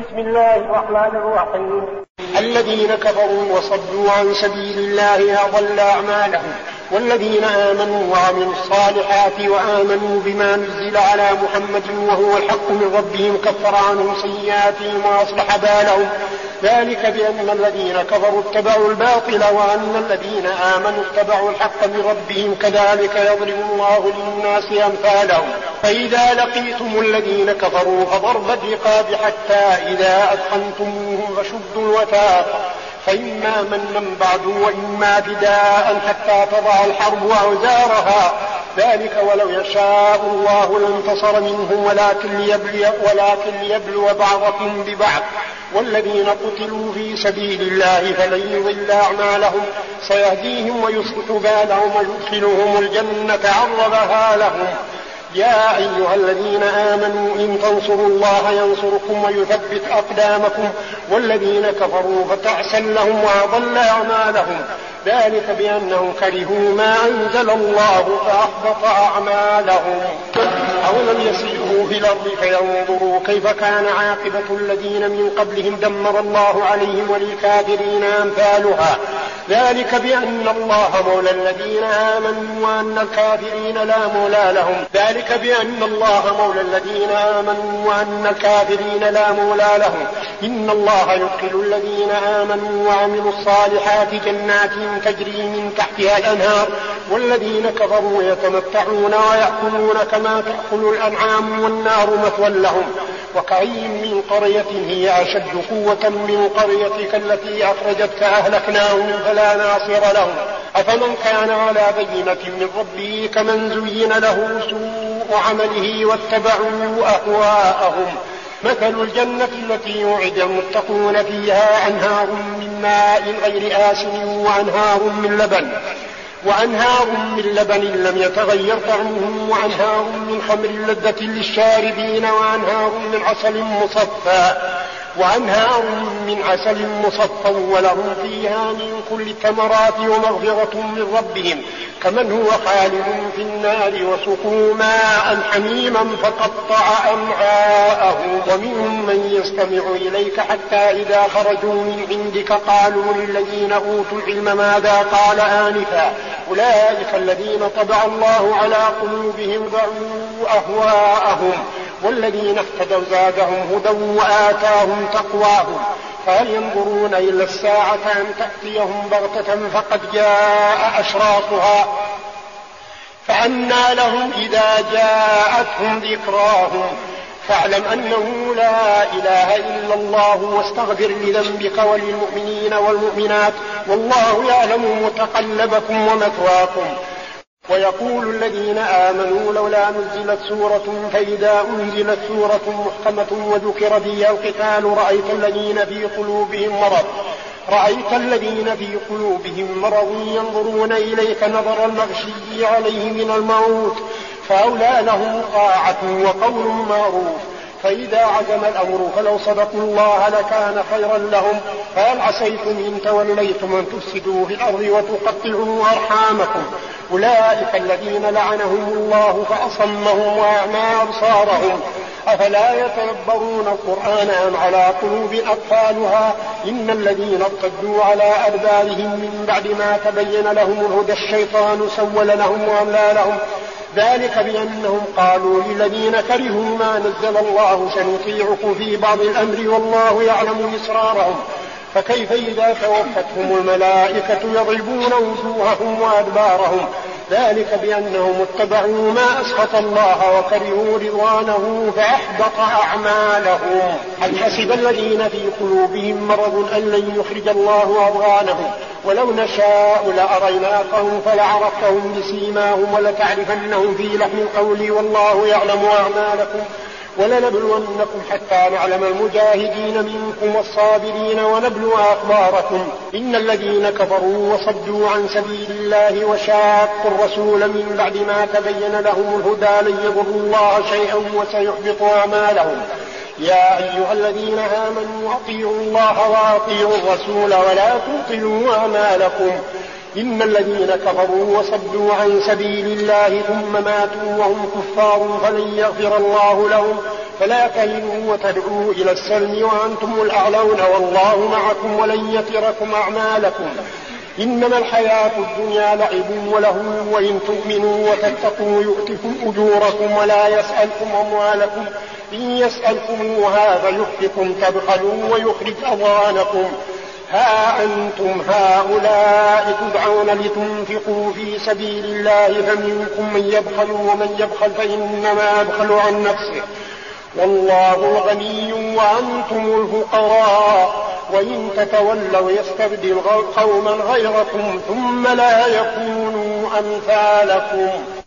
بسم الله الرحمن الرحيم. الذين كفروا وصدوا عن سبيل الله أضل أعمالهم، والذين آمنوا وعملوا الصالحات وآمنوا بما نزل على محمد وهو الحق من ربهم كفر عنهم سيئاتهم وأصلح بالهم، ذلك بأن الذين كفروا اتبعوا الباطل وأن الذين آمنوا اتبعوا الحق من ربهم، كذلك يضرب الله للناس أمثالهم. فإذا لقيتم الذين كفروا فضرب الرقاب حتى إذا أثخنتموهم فشدوا الوثاق، فإما منا بعد وإما فداء حتى تضع الحرب أوزارها، ذلك ولو يشاء الله لانتصر منهم ولكن ليبلو بعضكم ببعض، والذين قتلوا في سبيل الله فلن يضل أعمالهم سيهديهم ويصلح بالهم ويدخلهم الجنة عرضها لهم. يا أيها الذين آمنوا إن تنصروا الله ينصركم ويثبت أقدامكم، والذين كفروا فتعسا لهم وأضل أعمالهم، ذلك بأنهم كرهوا ما أنزل الله فأحبط أعمالهم. أولم يسيروا في الأرض فينظروا كيف كان عاقبة الذين من قبلهم دمر الله عليهم وللكافرين أمثالها، ذلك بأن الله مولى الذين آمنوا وأن الكافرين لا مولى لهم، ذلك بأن الله مولى الذين آمنوا وأن الكافرين لا مولى لهم. إن الله يدخل الذين آمنوا وعملوا الصالحات جنات تجري من تحتها الأنهار، والذين كفروا يتمتعون ويأكلون كما تأكل الأنعام والنار مثوى لهم. وكأين من قرية هي أشد قوة من قريتك التي أخرجتك أهلكناهم فلا ناصر لهم، أفمن كان على بينة من ربه كمن زين له سوء عمله واتبعوا أهواءهم. مثل الجنة التي وعد المتقون فيها أنهار من ماء غير آسن وأنهار من لبن لم يتغير طعمه وأنهار من خمر لذة للشاربين وأنهار من عسل مصفى ولهم فيها من كل الثمرات ومغفرة من ربهم، كمن هو خالد في النار وسقوا ماء حميما فقطع أمعاءهم. ومنهم من يستمع إليك حتى إذا خرجوا من عندك قالوا للذين أوتوا العلم ماذا قال آنفا، أولئك الذين طبع الله على قلوبهم ضعوا أهواءهم، والذين اهتدوا زادهم هدى وآتاهم تقواهم. فهل ينظرون إلا الساعة أن تأتيهم بغتة فقد جاء أشراطها، فأنى لهم إذا جاءتهم ذكراهم. فاعلم أنه لا إله إلا الله واستغفر لذنبك وللمؤمنين والمؤمنات والله يعلم متقلبكم ومثواكم. ويقول الذين آمنوا لولا نزلت سورة، فإذا أنزلت سورة محكمة وذكر فيها القتال رأيت الذين في قلوبهم مرض ينظرون إليك نظر المغشي عليه من الموت، فأولى لهم طاعة وقول معروف. فإذا عزم الأمر فلو صدقوا الله لكان خيرا لهم. فهل عسيتم إن توليتم أن تفسدوا في الأرض وتقطعوا أرحامكم، أولئك الذين لعنهم الله فأصمهم وأعمى أبصارهم، أفلا يتدبرون القرآن أم على قلوب أقفالها. إن الذين ارتدوا على أدبارهم من بعد ما تبين لهم الهدى الشيطان سول لهم وأملى لهم، ذلك بأنهم قالوا للذين كرهوا ما نزل الله سنطيعكم في بعض الأمر والله يعلم إسرارهم. فكيف إذا توفتهم الملائكة يضربون وجوههم وأدبارهم، ذلك بأنهم اتبعوا ما أسخط الله وكرهوا رضوانه فأحبط أعمالهم. هل حسب الذين في قلوبهم مرض أن لن يخرج الله أضغانهم، ولو نشاء لأريناكهم فلعرفتهم بسيماهم ولتعرفنهم في لحن القول والله يعلم أعمالكم. ولنبلونكم حتى نعلم المجاهدين منكم والصابرين ونبلو أخباركم. إن الذين كفروا وصدوا عن سبيل الله وشاقوا الرسول من بعد ما تبين لهم الهدى لن يضروا الله شيئا وسيحبط أعمالهم. يا أيها الذين آمنوا أطيعوا الله وأطيعوا الرسول ولا تبطلوا أعمالكم. إن الذين كفروا وصدوا عن سبيل الله ثم ماتوا وهم كفار فلن يغفر الله لهم فلا تهنوا وتدعوا إلى السلم وأنتم الأعلون والله معكم ولن يتركم أعمالكم. إنما الحياة الدنيا لعب ولهو وإن تؤمنوا وتتقوا يؤتكم أجوركم ولا يسألكم أموالكم إن يسألكموها فيحفكم تبخلوا ويخرج أضغانكم. ها أنتم هؤلاء تدعون لتنفقوا في سبيل الله فمنكم من يبخل ومن يبخل فإنما يبخل عن نفسه والله الغني وأنتم الفقراء وإن تتولوا يستبدل قوما غيركم ثم لا يكونوا أمثالكم.